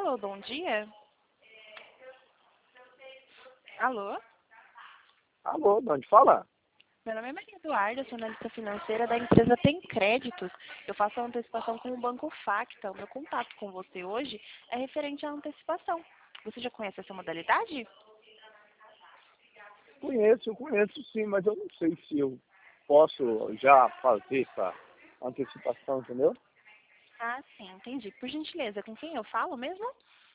Alô, bom dia. Alô? Alô, de onde fala? Meu nome é Maria Eduarda, sou analista financeira da empresa Tem Créditos. Eu faço a antecipação com o Banco Facta. O meu contato com você hoje é referente à antecipação. Você já conhece essa modalidade? Conheço sim, mas eu não sei se eu posso já fazer essa antecipação, entendeu? Ah, sim, entendi. Por gentileza, com quem eu falo mesmo?